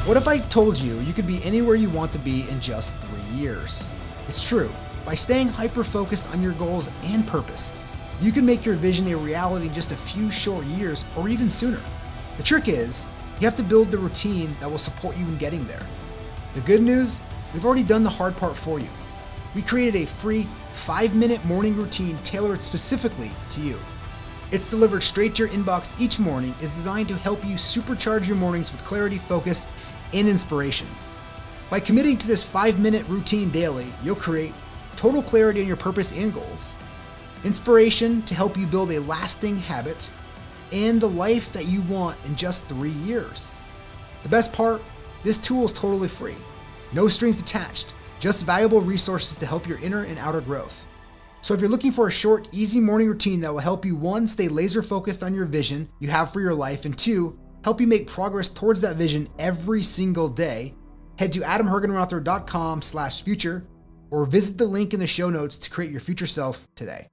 What if I told you you could be anywhere you want to be in just 3 years? It's true. By staying hyper-focused on your goals and purpose, you can make your vision a reality in just a few short years or even sooner. The trick is, you have to build the routine that will support you in getting there. The good news, we've already done the hard part for you. We created a free 5-minute morning routine tailored specifically to you. It's delivered straight to your inbox each morning, is designed to help you supercharge your mornings with clarity, focus, and inspiration. By committing to this 5-minute routine daily, you'll create total clarity on your purpose and goals, inspiration to help you build a lasting habit, and the life that you want in just 3 years. The best part, this tool is totally free. No strings attached, just valuable resources to help your inner and outer growth. So if you're looking for a short, easy morning routine that will help you, 1, stay laser focused on your vision you have for your life, and 2, help you make progress towards that vision every single day, head to adamhergenrother.com/future or visit the link in the show notes to create your future self today.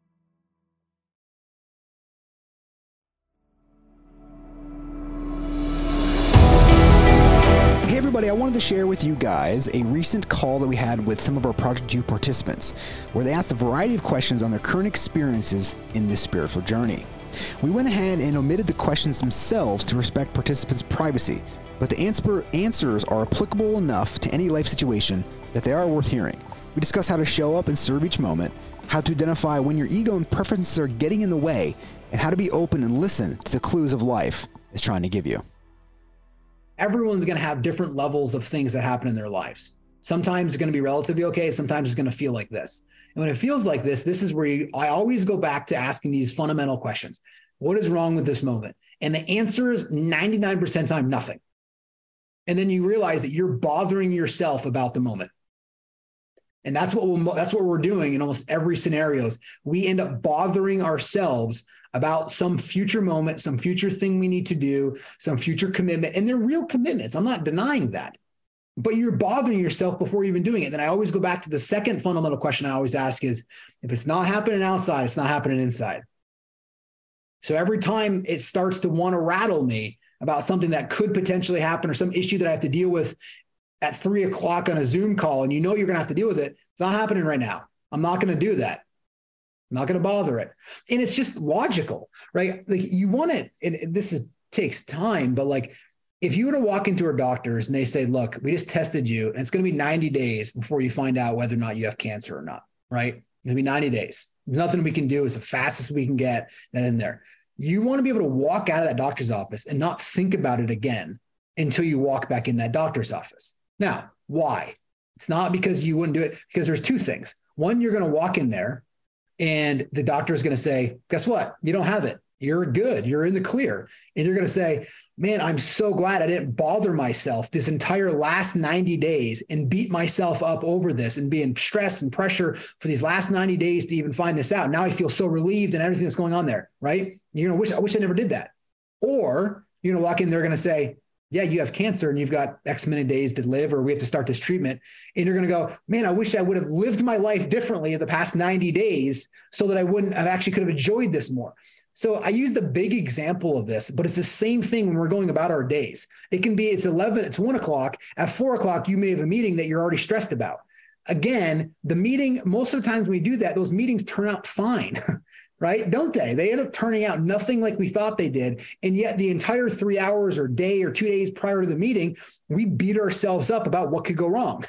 Hey everybody, I wanted to share with you guys a recent call that we had with some of our Project U participants, where they asked a variety of questions on their current experiences in this spiritual journey. We went ahead and omitted the questions themselves to respect participants' privacy, but the answers are applicable enough to any life situation that they are worth hearing. We discuss how to show up and serve each moment, how to identify when your ego and preferences are getting in the way, and how to be open and listen to the clues of life is trying to give you. Everyone's going to have different levels of things that happen in their lives. Sometimes it's going to be relatively okay. Sometimes it's going to feel like this. And when it feels like this is where I always go back to asking these fundamental questions. What is wrong with this moment? And the answer is 99% of the time, nothing. And then you realize that you're bothering yourself about the moment. And that's what we're doing in almost every scenario. We end up bothering ourselves about some future moment, some future thing we need to do, some future commitment. And they're real commitments. I'm not denying that. But you're bothering yourself before you're even doing it. Then I always go back to the second fundamental question I always ask is, if it's not happening outside, it's not happening inside. So every time it starts to want to rattle me about something that could potentially happen or some issue that I have to deal with at 3 o'clock on a Zoom call, and you know you're going to have to deal with it, it's not happening right now. I'm not going to do that. I'm not going to bother it. And it's just logical, right? Like you want it, and takes time, but like if you were to walk into a doctor's and they say, look, we just tested you and it's going to be 90 days before you find out whether or not you have cancer or not, right? It's going to be 90 days. There's nothing we can do. It's the fastest we can get that in there. You want to be able to walk out of that doctor's office and not think about it again until you walk back in that doctor's office. Now, why? It's not because you wouldn't do it, because there's 2 things. One, you're going to walk in there and the doctor is going to say, guess what? You don't have it. You're good. You're in the clear. And you're going to say, man, I'm so glad I didn't bother myself this entire last 90 days and beat myself up over this and be in stress and pressure for these last 90 days to even find this out. Now I feel so relieved and everything that's going on there, right? You're going to I wish I never did that. Or you're going to walk in, they're going to say, yeah, you have cancer and you've got X many days to live, or we have to start this treatment. And you're going to go, man, I wish I would have lived my life differently in the past 90 days so that I could have enjoyed this more. So I use the big example of this, but it's the same thing when we're going about our days. It's 1 o'clock. At 4 o'clock, you may have a meeting that you're already stressed about. Again, the meeting, most of the times when we do that, those meetings turn out fine, right? Don't they? They end up turning out nothing like we thought they did. And yet the entire 3 hours or day or 2 days prior to the meeting, we beat ourselves up about what could go wrong.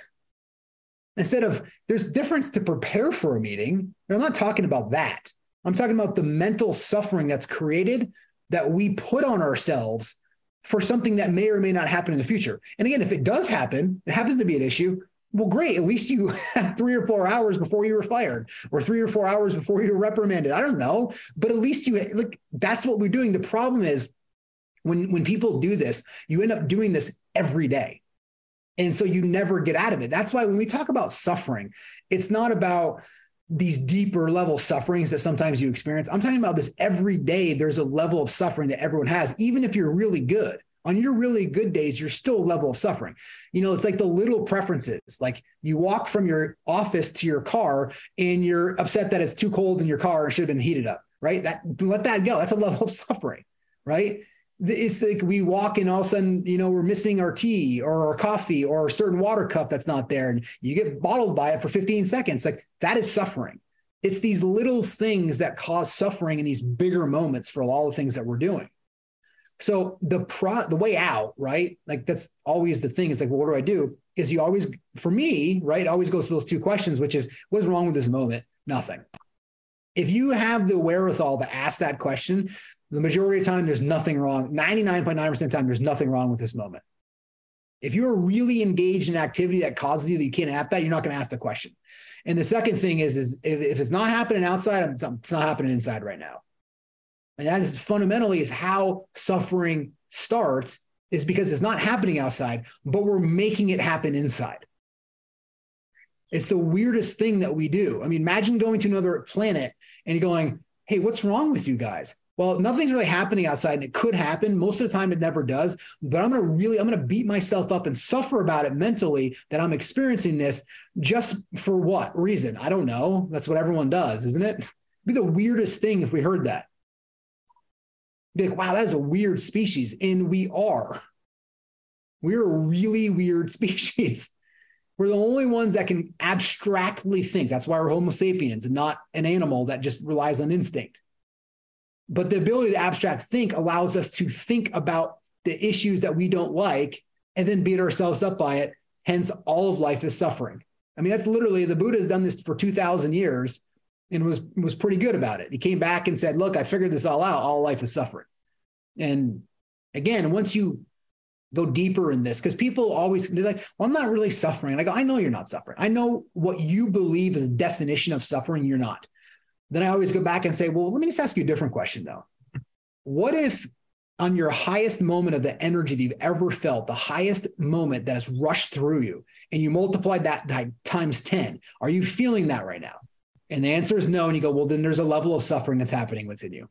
Instead of, there's difference to prepare for a meeting. I'm not talking about that. I'm talking about the mental suffering that's created that we put on ourselves for something that may or may not happen in the future. And again, if it does happen, it happens to be an issue. Well, great. At least you had 3 or 4 hours before you were fired, or 3 or 4 hours before you were reprimanded. I don't know, but at least that's what we're doing. The problem is when people do this, you end up doing this every day. And so you never get out of it. That's why when we talk about suffering, it's not about these deeper level sufferings that sometimes you experience. I'm talking about this every day. There's a level of suffering that everyone has, even if you're really good. On your really good days, you're still a level of suffering. It's like the little preferences. Like you walk from your office to your car and you're upset that it's too cold in your car and should have been heated up, right? Let that go. That's a level of suffering, right? It's like we walk and all of a sudden, we're missing our tea or our coffee or a certain water cup that's not there. And you get bottled by it for 15 seconds. Like that is suffering. It's these little things that cause suffering in these bigger moments for all the things that we're doing. So the way out, right? Like that's always the thing. It's like, well, what do I do? Is you always, for me, right? It always goes to those two questions, which is what's wrong with this moment? Nothing. If you have the wherewithal to ask that question, the majority of the time, there's nothing wrong. 99.9% of the time, there's nothing wrong with this moment. If you're really engaged in activity that causes you that you can't have that, you're not going to ask the question. And the second thing is if it's not happening outside, it's not happening inside right now. And that is fundamentally is how suffering starts, is because it's not happening outside, but we're making it happen inside. It's the weirdest thing that we do. I mean, imagine going to another planet and you're going, hey, what's wrong with you guys? Well, nothing's really happening outside, and it could happen. Most of the time, it never does. But I'm going to beat myself up and suffer about it mentally that I'm experiencing this just for what reason? I don't know. That's what everyone does, isn't it? It'd be the weirdest thing if we heard that. Be like, wow, that is a weird species. And we are. We're a really weird species. We're the only ones that can abstractly think. That's why we're Homo sapiens and not an animal that just relies on instinct. But the ability to abstract think allows us to think about the issues that we don't like and then beat ourselves up by it. Hence, all of life is suffering. I mean, that's literally, the Buddha has done this for 2,000 years and was pretty good about it. He came back and said, look, I figured this all out. All life is suffering. And again, once you go deeper in this, because people always, they're like, well, I'm not really suffering. And I go, I know you're not suffering. I know what you believe is the definition of suffering. You're not. Then I always go back and say, well, let me just ask you a different question, though. What if on your highest moment of the energy that you've ever felt, the highest moment that has rushed through you, and you multiplied that times 10, are you feeling that right now? And the answer is no. And you go, well, then there's a level of suffering that's happening within you.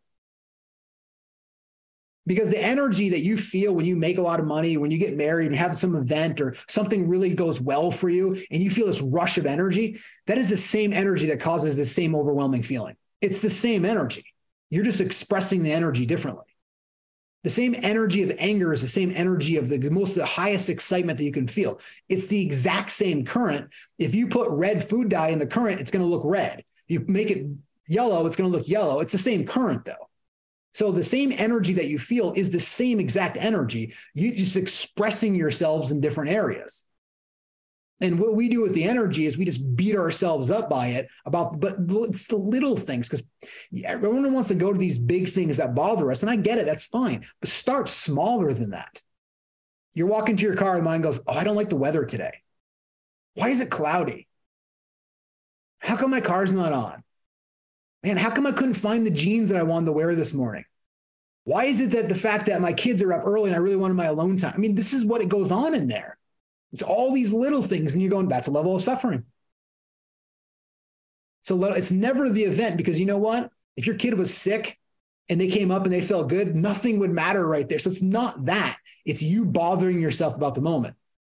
Because the energy that you feel when you make a lot of money, when you get married and have some event or something really goes well for you, and you feel this rush of energy, that is the same energy that causes the same overwhelming feeling. It's the same energy. You're just expressing the energy differently. The same energy of anger is the same energy of the highest excitement that you can feel. It's the exact same current. If you put red food dye in the current, it's going to look red. You make it yellow, it's going to look yellow. It's the same current, though. So the same energy that you feel is the same exact energy. You just expressing yourselves in different areas. And what we do with the energy is we just beat ourselves up by it but it's the little things, because everyone wants to go to these big things that bother us. And I get it. That's fine. But start smaller than that. You're walking to your car and mine goes, oh, I don't like the weather today. Why is it cloudy? How come my car's not on? Man, how come I couldn't find the jeans that I wanted to wear this morning? Why is it that the fact that my kids are up early and I really wanted my alone time? I mean, this is what it goes on in there. It's all these little things. And you're going, that's a level of suffering. It's never the event, because you know what? If your kid was sick and they came up and they felt good, nothing would matter right there. So it's not that. It's you bothering yourself about the moment.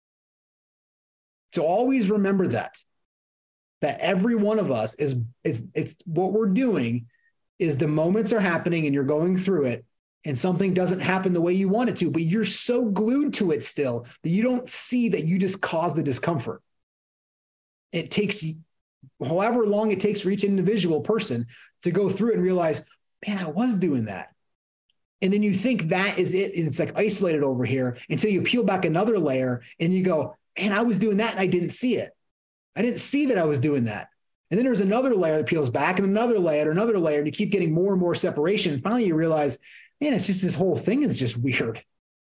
So always remember that every one of us it's what we're doing is the moments are happening and you're going through it and something doesn't happen the way you want it to, but you're so glued to it still that you don't see that you just cause the discomfort. It takes however long it takes for each individual person to go through it and realize, man, I was doing that. And then you think that is it. And it's like isolated over here until you peel back another layer and you go, man, I was doing that and I didn't see it. I didn't see that I was doing that. And then there's another layer that peels back and another layer, and you keep getting more and more separation. And finally you realize, man, it's just this whole thing is just weird.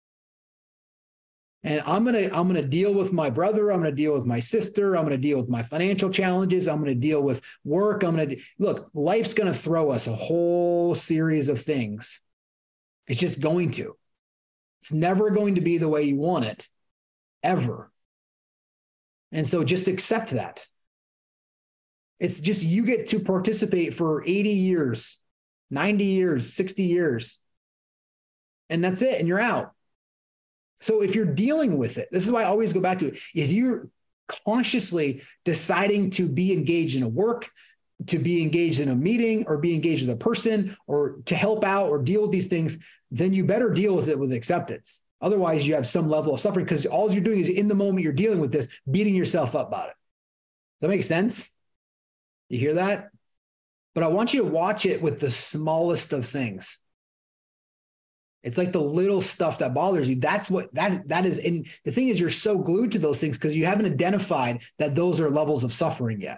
And I'm gonna deal with my brother. I'm gonna deal with my sister. I'm gonna deal with my financial challenges. I'm gonna deal with work. Look, life's gonna throw us a whole series of things. It's just going to. It's never going to be the way you want it, ever. And so just accept that. It's just you get to participate for 80 years, 90 years, 60 years. And that's it. And you're out. So if you're dealing with it, this is why I always go back to it. If you're consciously deciding to be engaged in a work, to be engaged in a meeting or be engaged with a person or to help out or deal with these things, then you better deal with it with acceptance. Otherwise, you have some level of suffering because all you're doing is in the moment you're dealing with this, beating yourself up about it. Does that make sense? You hear that? But I want you to watch it with the smallest of things. It's like the little stuff that bothers you. That's what that is. And the thing is, you're so glued to those things because you haven't identified that those are levels of suffering yet.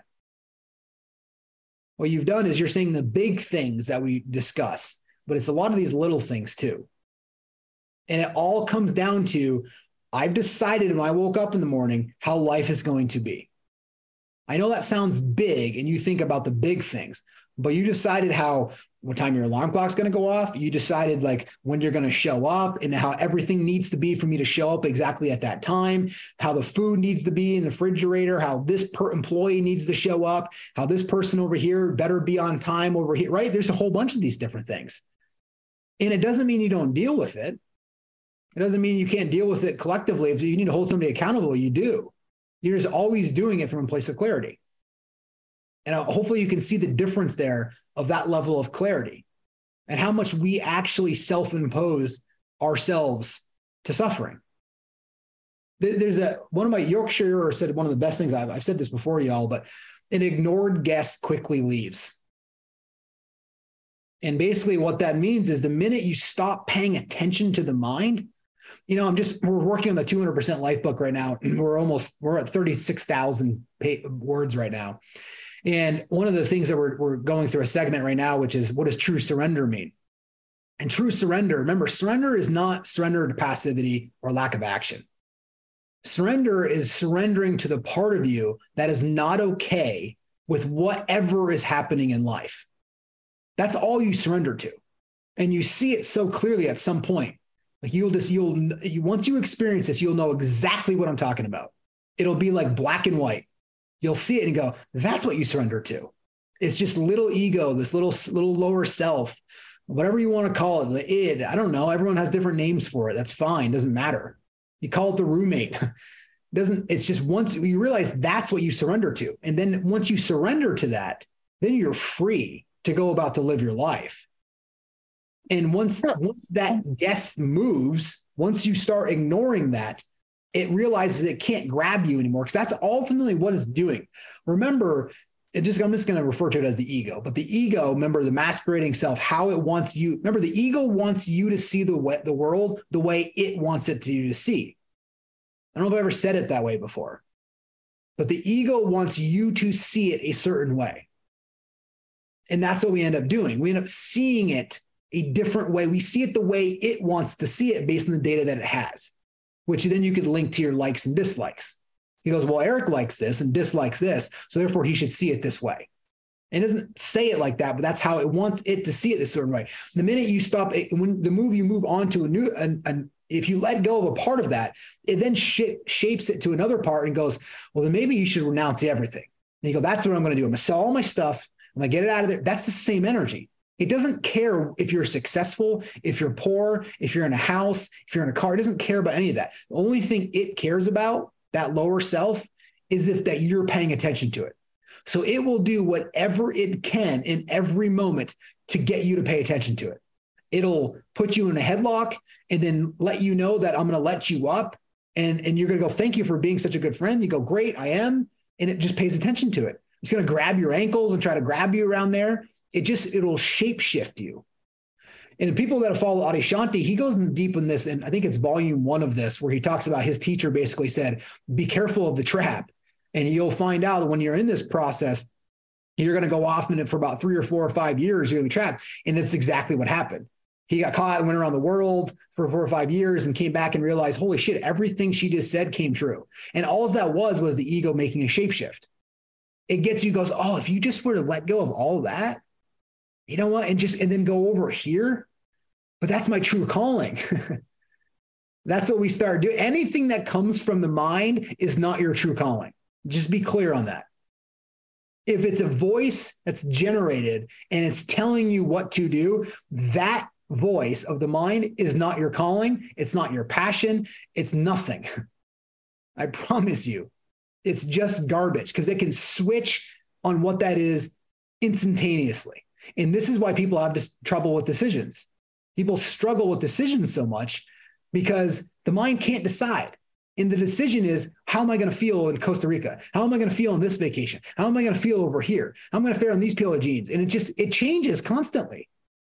What you've done is you're saying the big things that we discuss, but it's a lot of these little things too. And it all comes down to, I've decided when I woke up in the morning how life is going to be. I know that sounds big and you think about the big things, but you decided what time your alarm clock's going to go off. You decided like when you're going to show up and how everything needs to be for me to show up exactly at that time, how the food needs to be in the refrigerator, how this employee needs to show up, how this person over here better be on time over here, right? There's a whole bunch of these different things. And it doesn't mean you don't deal with it. It doesn't mean you can't deal with it collectively. If you need to hold somebody accountable, you do. You're just always doing it from a place of clarity. And hopefully you can see the difference there of that level of clarity and how much we actually self-impose ourselves to suffering. There's one of my Yorkshire said one of the best things I've said this before, y'all, but an ignored guest quickly leaves. And basically what that means is the minute you stop paying attention to the mind, we're working on the 200% Life book right now. We're at 36,000 words right now. And one of the things that we're going through a segment right now, which is what does true surrender mean? And true surrender, remember, surrender is not surrender to passivity or lack of action. Surrender is surrendering to the part of you that is not okay with whatever is happening in life. That's all you surrender to. And you see it so clearly at some point. Like once you experience this, you'll know exactly what I'm talking about. It'll be like black and white. You'll see it and go, that's what you surrender to. It's just little ego, this little lower self, whatever you want to call it, the id. I don't know. Everyone has different names for it. That's fine. Doesn't matter. You call it the roommate. It's just once you realize that's what you surrender to. And then once you surrender to that, then you're free to go about to live your life. And once that guest moves, once you start ignoring that, it realizes it can't grab you anymore because that's ultimately what it's doing. Remember, I'm just going to refer to it as the ego, but the ego, remember the masquerading self, how it wants you. Remember, the ego wants you to see the world the way it wants it to you to see. I don't know if I've ever said it that way before, but the ego wants you to see it a certain way. And that's what we end up doing. We end up seeing it a different way. We see it the way it wants to see it based on the data that it has, which then you could link to your likes and dislikes. He goes, well, Eric likes this and dislikes this, so therefore he should see it this way. It doesn't say it like that, but that's how it wants it to see it this certain way. The minute you stop it, when you move on to a new, if you let go of a part of that, it then shapes it to another part and goes, well, then maybe you should renounce everything. And you go, that's what I'm going to do. I'm going to sell all my stuff. I'm going to get it out of there. That's the same energy. It doesn't care if you're successful, if you're poor, if you're in a house, if you're in a car. It doesn't care about any of that. The only thing it cares about, that lower self, is that you're paying attention to it. So it will do whatever it can in every moment to get you to pay attention to it. It'll put you in a headlock and then let you know that I'm going to let you up. And you're going to go, thank you for being such a good friend. You go, great, I am. And it just pays attention to it. It's going to grab your ankles and try to grab you around there. It'll shape shift you. And people that follow Adyashanti, he goes in deep in this, and I think it's volume 1 of this, where he talks about his teacher basically said, be careful of the trap. And you'll find out that when you're in this process, you're going to go off in it for about 3 or 4 or 5 years, you're going to be trapped. And that's exactly what happened. He got caught and went around the world for 4 or 5 years and came back and realized, holy shit, everything she just said came true. And all that was the ego making a shapeshift. It gets you, goes, oh, if you just were to let go of all of that, you know what? And then go over here. But that's my true calling. That's what we start doing. Anything that comes from the mind is not your true calling. Just be clear on that. If it's a voice that's generated and it's telling you what to do, that voice of the mind is not your calling. It's not your passion. It's nothing. I promise you. It's just garbage because it can switch on what that is instantaneously. And this is why people have this trouble with decisions. People struggle with decisions so much because the mind can't decide. And the decision is, how am I going to feel in Costa Rica? How am I going to feel on this vacation? How am I going to feel over here? How am I going to fare on these pair of jeans? And it changes constantly.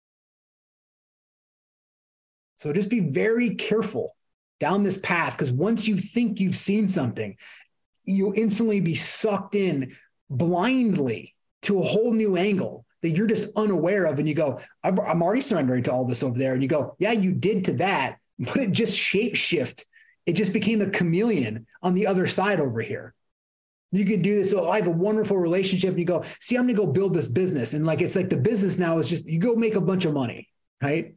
So just be very careful down this path, because once you think you've seen something, you'll instantly be sucked in blindly to a whole new angle that you're just unaware of. And you go, I'm already surrendering to all this over there. And you go, yeah, you did to that, but it just shape-shift. It just became a chameleon on the other side over here. You could do this. So I have a wonderful relationship. And you go, see, I'm going to go build this business. And it's like the business now is just, you go make a bunch of money, right?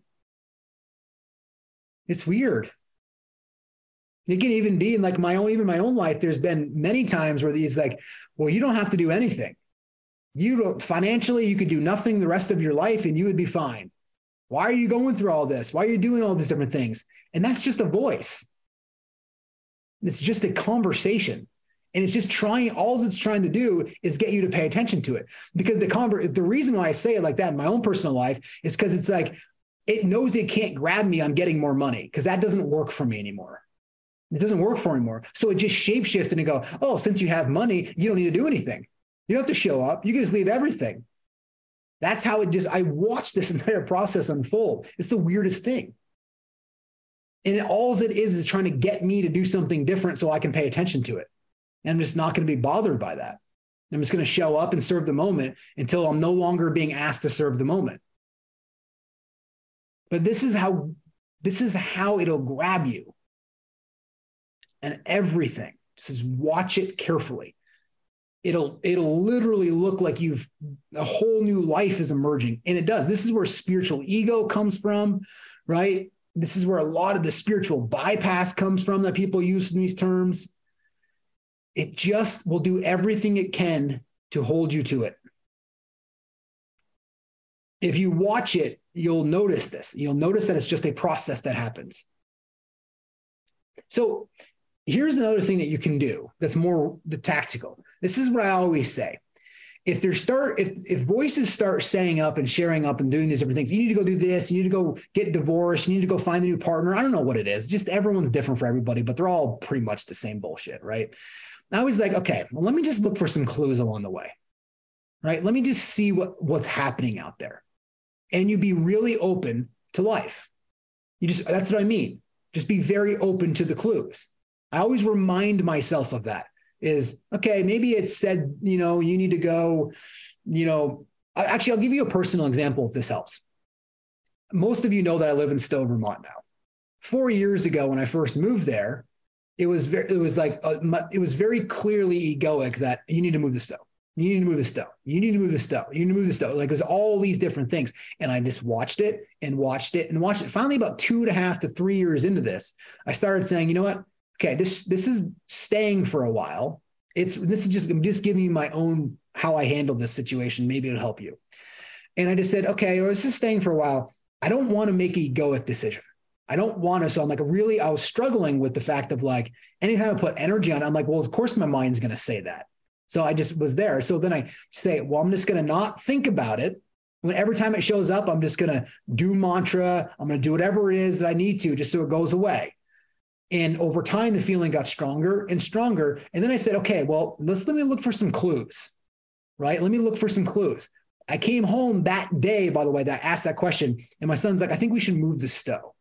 It's weird. It can even be in my own life. There's been many times where these well, you don't have to do anything. You don't financially, you could do nothing the rest of your life and you would be fine. Why are you going through all this? Why are you doing all these different things? And that's just a voice. It's just a conversation. And it's just all it's trying to do is get you to pay attention to it. Because the reason why I say it like that in my own personal life is because it's it knows it can't grab me on getting more money, because that doesn't work for me anymore. It doesn't work for me anymore. So it just shapeshifted and go, oh, since you have money, you don't need to do anything. You don't have to show up. You can just leave everything. That's how I watched this entire process unfold. It's the weirdest thing. And all it is trying to get me to do something different so I can pay attention to it. And I'm just not going to be bothered by that. I'm just going to show up and serve the moment until I'm no longer being asked to serve the moment. But this is how it'll grab you. And everything. Just watch it carefully. It'll literally look like a whole new life is emerging. And it does. This is where spiritual ego comes from, right? This is where a lot of the spiritual bypass comes from that people use in these terms. It just will do everything it can to hold you to it. If you watch it, you'll notice this. You'll notice that it's just a process that happens. So here's another thing that you can do that's more the tactical. This is what I always say. If voices start saying up and sharing up and doing these different things, you need to go do this, you need to go get divorced, you need to go find a new partner. I don't know what it is. Just everyone's different for everybody, but they're all pretty much the same bullshit, right? I was like, okay, well, let me just look for some clues along the way, right? Let me just see what's happening out there. And you be really open to life. That's what I mean. Just be very open to the clues. I always remind myself of that. Is, okay, maybe it said, you need to go, actually, I'll give you a personal example if this helps. Most of you know that I live in Stowe, Vermont now. 4 years ago, when I first moved there, it was very clearly egoic that you need to move to Stowe. You need to move to Stowe. You need to move to Stowe. You need to move to Stowe. It was all these different things. And I just watched it and watched it and watched it. Finally, about 2.5 to 3 years into this, I started saying, you know what? Okay, this is staying for a while. I'm just giving you my own, how I handle this situation. Maybe it'll help you. And I just said, okay, well, this is staying for a while. I don't want to make an egoic decision. I don't want to. So I'm I was struggling with the fact of anytime I put energy on it, I'm well, of course my mind's going to say that. So I just was there. So then I say, well, I'm just going to not think about it. Every time it shows up, I'm just going to do mantra. I'm going to do whatever it is that I need to just so it goes away. And over time, the feeling got stronger and stronger. And then I said, okay, well, let me look for some clues, right? Let me look for some clues. I came home that day, by the way, that I asked that question. And my son's I think we should move to Stowe.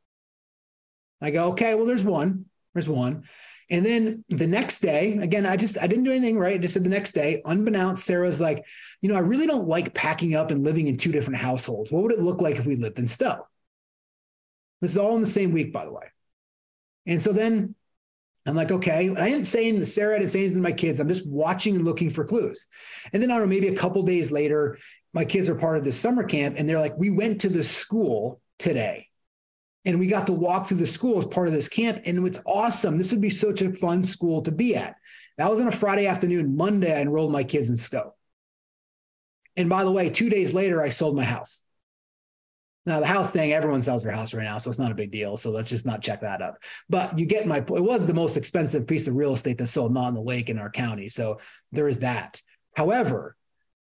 I go, okay, well, there's one. And then the next day, again, I didn't do anything, right? I just said the next day, unbeknownst, Sarah's I really don't like packing up and living in 2 different households. What would it look like if we lived in Stowe? This is all in the same week, by the way. And so then I'm okay. I didn't say anything to Sarah, I didn't say anything to my kids. I'm just watching and looking for clues. And then I don't know, maybe a couple days later, my kids are part of this summer camp and they're we went to the school today and we got to walk through the school as part of this camp. And it's awesome. This would be such a fun school to be at. That was on a Friday afternoon. Monday, I enrolled my kids in Stowe. And by the way, 2 days later, I sold my house. Now, the house thing, everyone sells their house right now, so it's not a big deal. So let's just not check that up. But you get my point. It was the most expensive piece of real estate that sold not in the lake in our county. So there is that. However,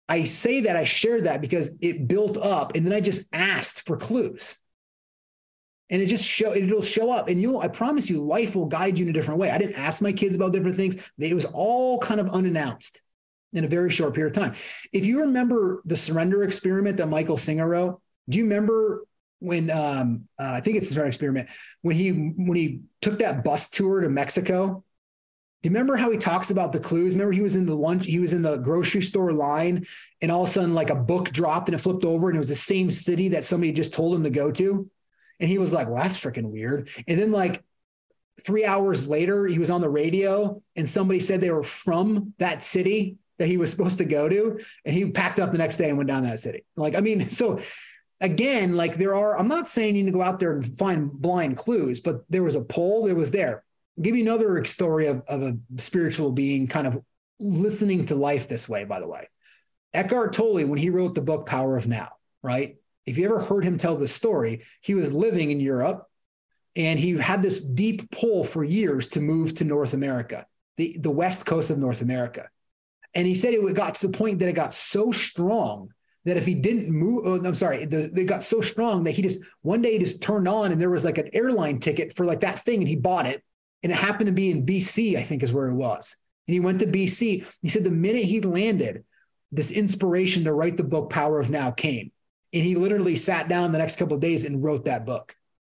I say that, I share that because it built up, and then I just asked for clues. And it'll show up. And I promise you, life will guide you in a different way. I didn't ask my kids about different things. It was all kind of unannounced in a very short period of time. If you remember the surrender experiment that Michael Singer wrote, do you remember when, I think it's the surrender experiment, when he took that bus tour to Mexico? Do you remember how he talks about the clues? Remember he was in the grocery store line, and all of a sudden like a book dropped and it flipped over and it was the same city that somebody just told him to go to. And he was like, well, that's freaking weird. And then like 3 hours later, he was on the radio and somebody said they were from that city that he was supposed to go to. And he packed up the next day and went down to that city. Like, I mean, so again, like I'm not saying you need to go out there and find blind clues, but there was a poll that was there. I'll give you another story of a spiritual being kind of listening to life this way, by the way. Eckhart Tolle, when he wrote the book, Power of Now, right? If you ever heard him tell this story, he was living in Europe and he had this deep pull for years to move to North America, the west coast of North America. And he said it got to the point that it got so strong that if he didn't move, it got so strong that he just one day just turned on and there was like an airline ticket for like that thing and he bought it. And it happened to be in BC, I think is where it was. And he went to BC. He said the minute he landed, this inspiration to write the book, Power of Now, came. And he literally sat down the next couple of days and wrote that book.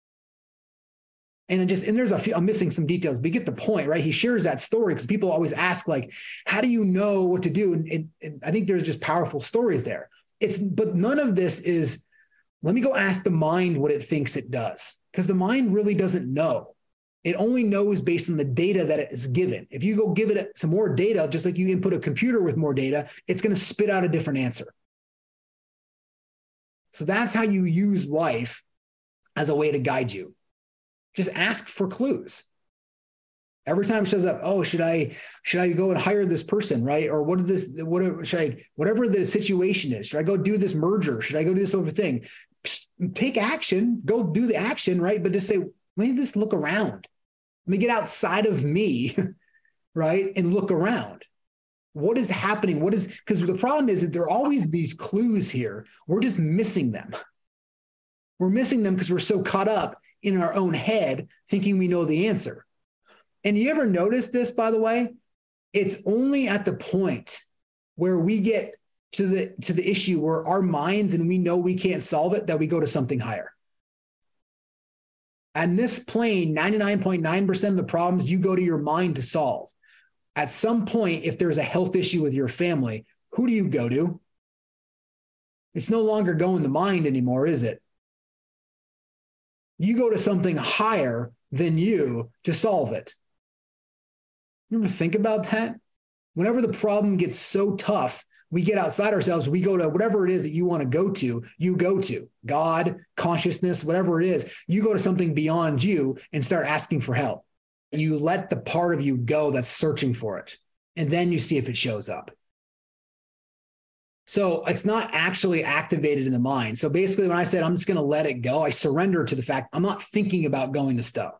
And there's I'm missing some details, but you get the point, right? He shares that story because people always ask, like, how do you know what to do? And I think there's just powerful stories there. But none of this is, let me go ask the mind what it thinks it does. Because the mind really doesn't know. It only knows based on the data that it is given. If you go give it some more data, just like you input a computer with more data, it's going to spit out a different answer. So that's how you use life as a way to guide you. Just ask for clues. Every time it shows up, oh, should I go and hire this person, right? Or whatever the situation is, should I go do this merger? Should I go do this other thing? Take action, go do the action, right? But just say, let me just look around. Let me get outside of me, right? And look around. What is happening? Because the problem is that there are always these clues here. We're just missing them. We're missing them because we're so caught up in our own head thinking we know the answer. And you ever notice this, by the way? It's only at the point where we get to the issue where our minds and we know we can't solve it that we go to something higher. And this plane, 99.9% of the problems you go to your mind to solve. At some point, if there's a health issue with your family, who do you go to? It's no longer going to mind anymore, is it? You go to something higher than you to solve it. You ever think about that? Whenever the problem gets so tough, we get outside ourselves, we go to whatever it is that you want to go to, you go to God, consciousness, whatever it is, you go to something beyond you and start asking for help. You let the part of you go that's searching for it. And then you see if it shows up. So it's not actually activated in the mind. So basically when I said, I'm just going to let it go, I surrender to the fact I'm not thinking about going to stuff.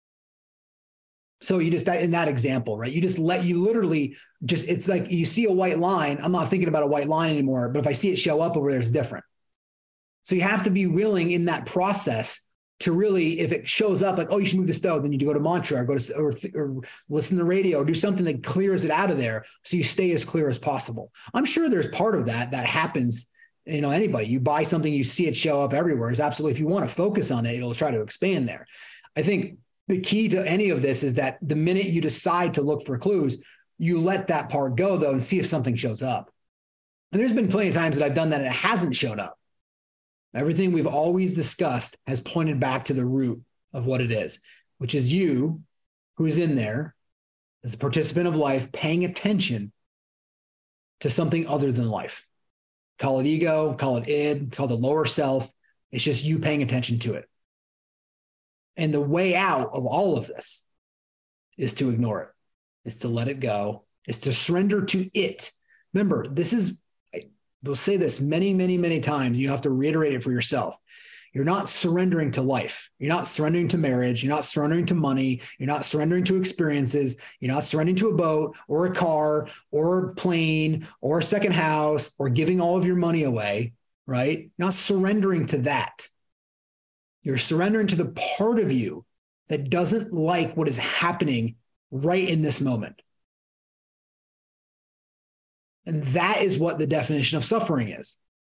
So you just, in that example, right? You literally just, it's like you see a white line. I'm not thinking about a white line anymore, but if I see it show up over there, it's different. So you have to be willing in that process to really, if it shows up like, oh, you should move the stove, then you go to mantra or listen to the radio or do something that clears it out of there so you stay as clear as possible. I'm sure there's part of that happens, anybody, you buy something, you see it show up everywhere. Is absolutely, if you want to focus on it, it'll try to expand there. I think the key to any of this is that the minute you decide to look for clues, you let that part go though and see if something shows up. And there's been plenty of times that I've done that and it hasn't showed up. Everything we've always discussed has pointed back to the root of what it is, which is you who's in there as a participant of life, paying attention to something other than life. Call it ego, call it id, call it the lower self. It's just you paying attention to it. And the way out of all of this is to ignore it, is to let it go, is to surrender to it. Remember, we'll say this many, many, many times. You have to reiterate it for yourself. You're not surrendering to life. You're not surrendering to marriage. You're not surrendering to money. You're not surrendering to experiences. You're not surrendering to a boat or a car or a plane or a second house or giving all of your money away, right? You're not surrendering to that. You're surrendering to the part of you that doesn't like what is happening right in this moment. And that is what the definition of suffering is.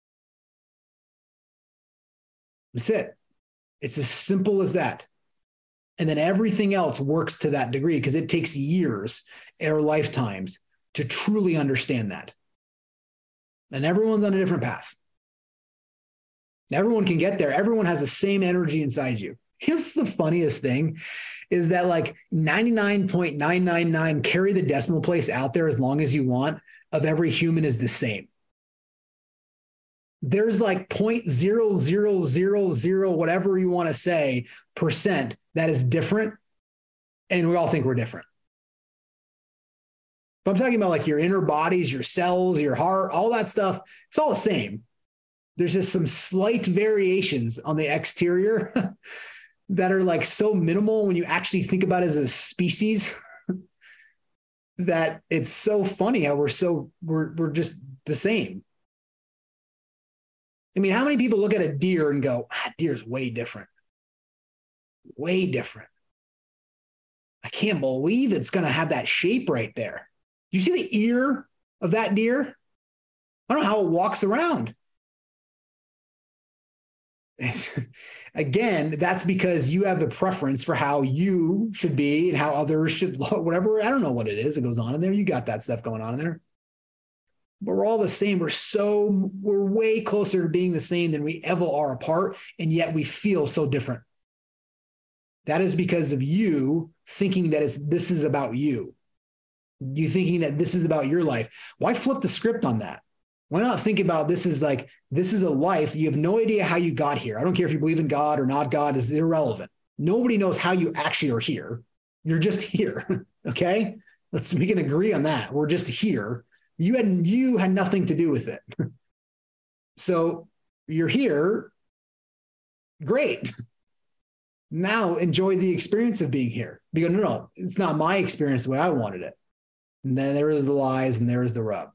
That's it. It's as simple as that. And then everything else works to that degree because it takes years or lifetimes to truly understand that. And everyone's on a different path. Everyone can get there. Everyone has the same energy inside you. Here's the funniest thing is that like 99.999 carry the decimal place out there as long as you want of every human is the same. There's like 0.0000 whatever you want to say percent that is different. And we all think we're different. But I'm talking about like your inner bodies, your cells, your heart, all that stuff. It's all the same. There's just some slight variations on the exterior that are like so minimal when you actually think about it as a species that it's so funny how we're just the same. I mean, how many people look at a deer and go, deer's way different. Way different. I can't believe it's going to have that shape right there. You see the ear of that deer? I don't know how it walks around. Again, that's because you have the preference for how you should be and how others should look, whatever. I don't know what it is that goes on in there. You got that stuff going on in there. But we're all the same. We're way closer to being the same than we ever are apart. And yet we feel so different. That is because of you thinking that this is about you. You thinking that this is about your life. Why flip the script on that? Why not think about this is a life. You have no idea how you got here. I don't care if you believe in God or not God, is irrelevant. Nobody knows how you actually are here. You're just here. Okay. We can agree on that. We're just here. You had nothing to do with it. So you're here. Great. Now enjoy the experience of being here. Because no, it's not my experience the way I wanted it. And then there is the lies and there is the rub.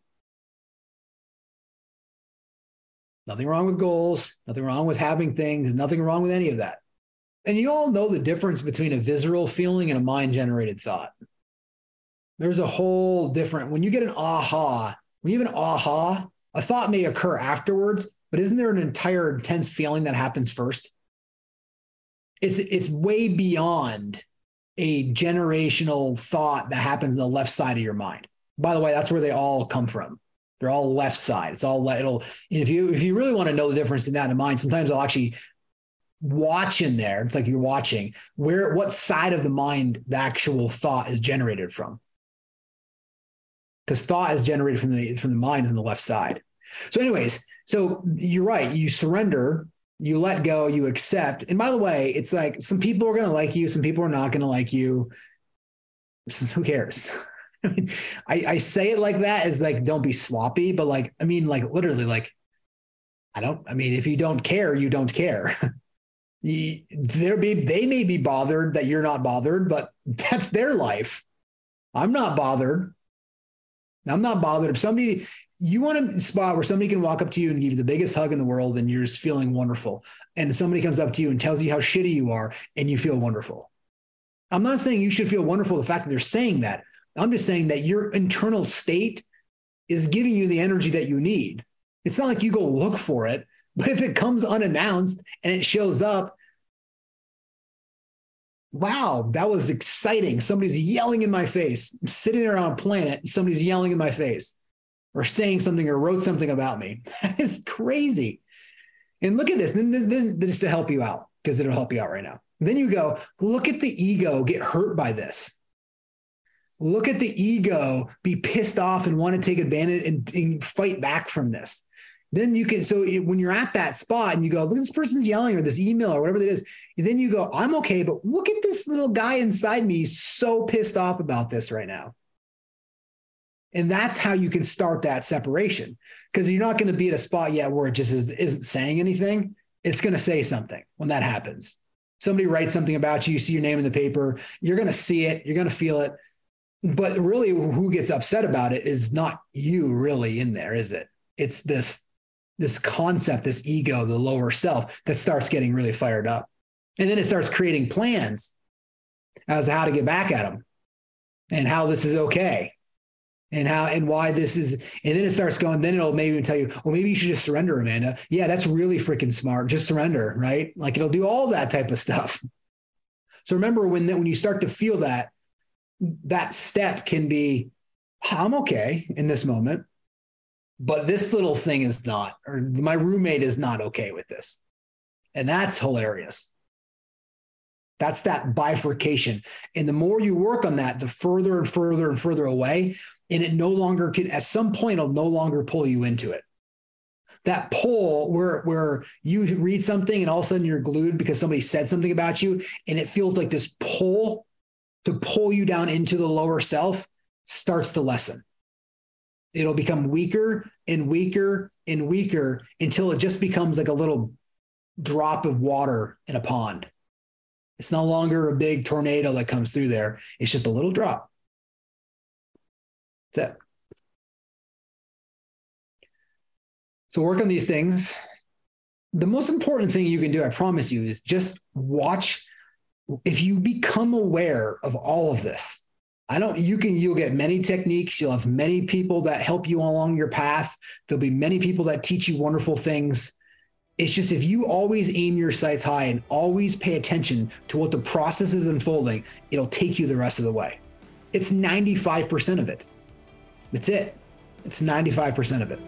Nothing wrong with goals, nothing wrong with having things, nothing wrong with any of that. And you all know the difference between a visceral feeling and a mind-generated thought. There's a whole different, when you get an aha, when you have an aha, a thought may occur afterwards, but isn't there an entire intense feeling that happens first? It's way beyond a generational thought that happens in the left side of your mind. By the way, that's where they all come from. They're all left side. It's all if you really want to know the difference in that and mine, sometimes I'll actually watch in there. It's like you're watching what side of the mind the actual thought is generated from. Because thought is generated from the mind on the left side. So anyways, so you're right. You surrender, you let go, you accept. And by the way, it's like some people are going to like you, some people are not going to like you. Who cares? I mean, I say it like that as like, don't be sloppy, but like, I mean, like literally like, if you don't care, you don't care. They may be bothered that you're not bothered, but that's their life. I'm not bothered. If you want a spot where somebody can walk up to you and give you the biggest hug in the world and you're just feeling wonderful. And somebody comes up to you and tells you how shitty you are and you feel wonderful. I'm not saying you should feel wonderful, the fact that they're saying that. I'm just saying that your internal state is giving you the energy that you need. It's not like you go look for it, but if it comes unannounced and it shows up, wow, that was exciting. Somebody's yelling in my face. I'm sitting there on a planet, somebody's yelling in my face or saying something or wrote something about me. That is crazy. And look at this, then just to help you out, because it'll help you out right now. Then you go, look at the ego get hurt by this. Look at the ego be pissed off and want to take advantage and fight back from this. Then you can, so when you're at that spot and you go, look, this person's yelling or this email or whatever it is, and then you go, I'm okay, but look at this little guy inside me so pissed off about this right now. And that's how you can start that separation, because you're not going to be at a spot yet where it just isn't saying anything. it's going to say something when that happens. Somebody writes something about you, you see your name in the paper, you're going to see it, you're going to feel it. But really who gets upset about it is not you really in there, is it? It's this concept, this ego, the lower self that starts getting really fired up. And then it starts creating plans as to how to get back at them and how this is okay and how and why this is. And then it starts going, then it'll maybe tell you, well, maybe you should just surrender, Amanda. Yeah, that's really freaking smart. Just surrender, right? Like it'll do all that type of stuff. So remember when you start to feel that step can be, I'm okay in this moment, but this little thing is not, or my roommate is not okay with this. And that's hilarious. That's that bifurcation. And the more you work on that, the further and further and further away, and it no longer can, at some point, it'll no longer pull you into it. That pull where you read something and all of a sudden you're glued because somebody said something about you, and it feels like this pull to pull you down into the lower self starts to lessen. It'll become weaker and weaker and weaker until it just becomes like a little drop of water in a pond. It's no longer a big tornado that comes through there. It's just a little drop. That's it. So work on these things. The most important thing you can do, I promise you, is just watch. If you become aware of all of this, you'll get many techniques. You'll have many people that help you along your path. There'll be many people that teach you wonderful things. It's just, if you always aim your sights high and always pay attention to what the process is unfolding, it'll take you the rest of the way. It's 95% of it. That's it. It's 95% of it.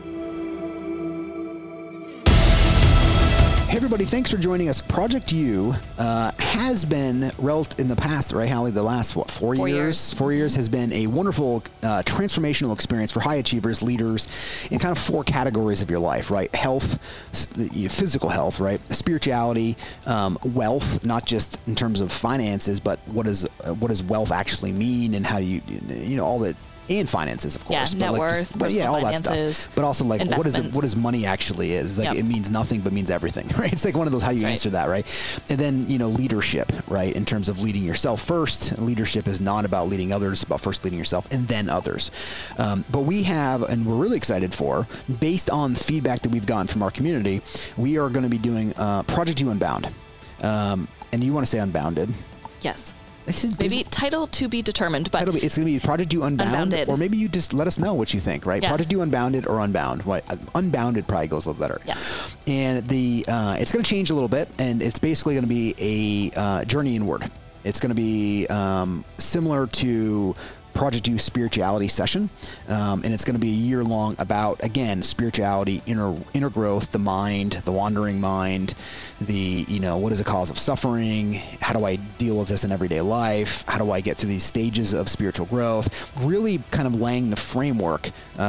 Hey everybody, thanks for joining us. Project U has been in the past, right, Hallie? The last, 4 years? 4 years has been a wonderful transformational experience for high achievers, leaders, in kind of 4 categories of your life, right? Health, physical health, right? Spirituality, wealth, not just in terms of finances, but what does wealth actually mean, and how do you know, all that. And finances, of course. Yeah, net worth, all finances, that stuff. But also, like, what does money actually is? Like, It means nothing, but means everything, right? It's like one of those, how you answer that, right? And then, leadership, right? In terms of leading yourself first. Leadership is not about leading others, it's about first leading yourself and then others. But we have, and we're really excited for, based on feedback that we've gotten from our community, we are going to be doing Project U Unbound. And you want to say Unbounded? Yes. Maybe title to be determined, but it's going to be Project U Unbounded, or maybe you just let us know what you think, right? Yeah. Project U Unbounded or Unbound. Unbounded probably goes a little better. Yes. And it's going to change a little bit, and it's basically going to be a journey inward. It's going to be similar to Project U Spirituality Session, and it's going to be a year long about, again, spirituality, inner growth, the mind, the wandering mind, what is the cause of suffering, how do I deal with this in everyday life, how do I get through these stages of spiritual growth, really kind of laying the framework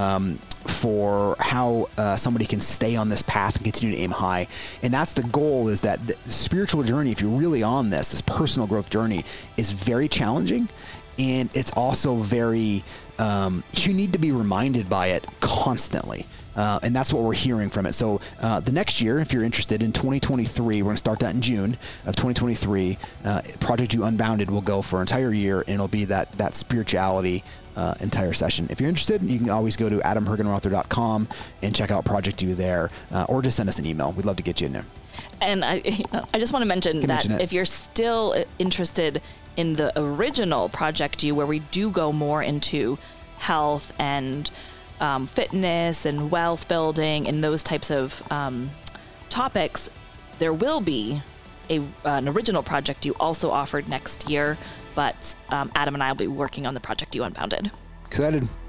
for how somebody can stay on this path and continue to aim high. And that's the goal, is that the spiritual journey, if you're really on this personal growth journey, is very challenging. And it's also very, you need to be reminded by it constantly. And that's what we're hearing from it. So the next year, if you're interested, in 2023, we're going to start that in June of 2023. Project U Unbounded will go for an entire year, and it'll be that spirituality entire session. If you're interested, you can always go to adamhergenrother.com and check out Project U there, or just send us an email. We'd love to get you in there. And I just want to mention that if you're still interested in the original Project U, where we do go more into health and fitness and wealth building and those types of topics, there will be an original Project U also offered next year. But Adam and I will be working on the Project U Unbounded. Excited.